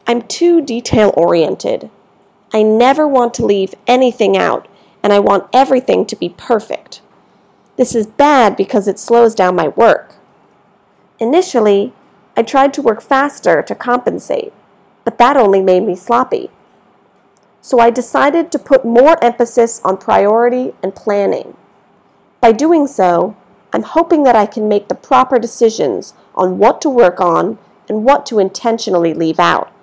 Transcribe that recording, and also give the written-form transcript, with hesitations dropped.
I'm too detail-oriented. I never want to leave anything out, and I want everything to be perfect. This is bad because it slows down my work. Initially, I tried to work faster to compensate, but that only made me sloppy. So I decided to put more emphasis on priority and planning. By doing so, I'm hoping that I can make the proper decisions on what to work on and what to intentionally leave out.